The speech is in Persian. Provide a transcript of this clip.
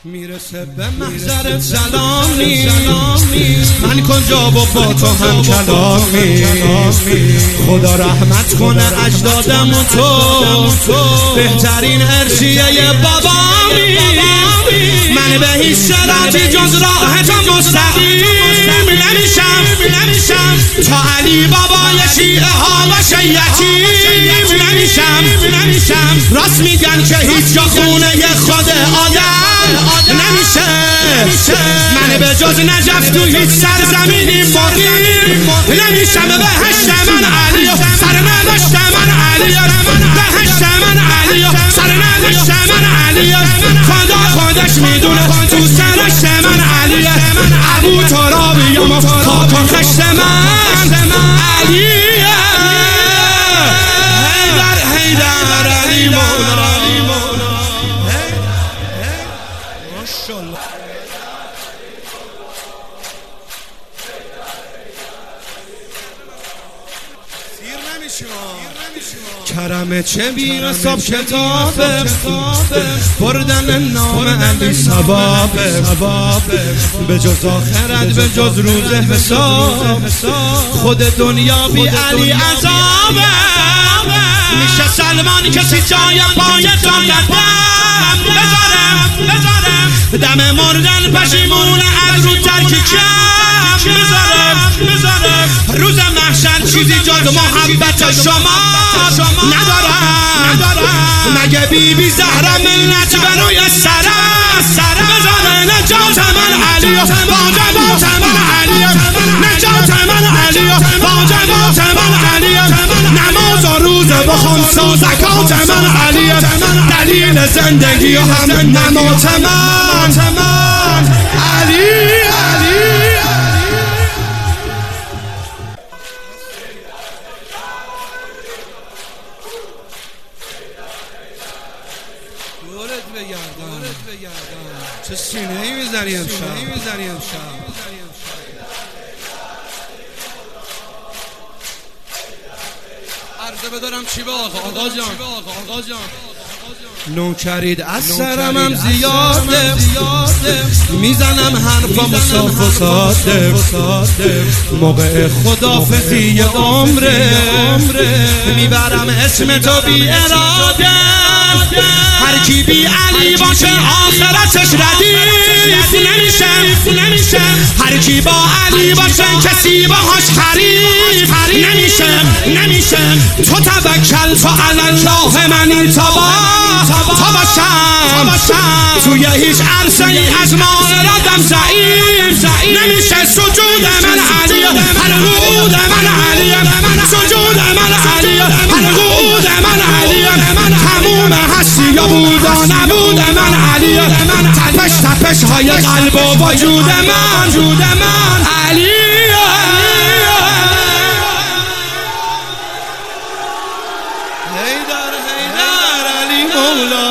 میرسه به محضر سلامی من کجا و با تو هم کلامی خدا رحمت کنه اجدادم و تو بهترین ارثیه بابامی من به هیچ شراطی جز راحت مستقیم نمیشم تا علی بابای شیعه ها و شیعتی نمیشم راست میگن که هیچ جا خونه خود آدم نمیشه من به جز نجف تو هیچ سرزمینی مقیم نمیشم بهشت من علی سرنوشت من علی بهشت من علی سرنوشت من علی خودش میدونه تو سرشت من علی ابو ترابیم و خاک و خشت من علی حیدر علی مولا ماشاءالله کرم چه بی‌نصاب کتابه بردن نام علی ثوابه به جز آخرت به جز روز حساب خود دنیا بی علی عذابه میشه سلمان کسی جای پای تو قدم بذارم دم مردن پشیمون از رو ترک کم بذارم روز محشر چیزی جز محبت شما ندارم مگه بی زهرا ملت بروی سرم بذاره نجات من علی واجبات من علی نجات من علی واجبات من علی نماز و روزه بخون و زکات من علی دلیل زندگی و هم نمات من علی چه سینه‌ای میزنی امشب عرضه بدارم چی به آقا جان نوکرید از سرم هم زیاده میزنم حرفم صاف و ساده موقع خدافزی عمره میبرم اسم تو بی اراده هر کی بی علی باشه آخرتش ردیف نمیشه هر کی با علی باشه کسی باهاش حریف نمیشه تو توکل تو علی الله منی تا باشم توی هیچ عرصه ای از ما ارادم ضعیف نمیشه سجود من علی القعود من علی سجود من علی القعود من علی تموم هستی یا بود و نبود من علی تپش های قلب و وجود من علی حیدر علی مولا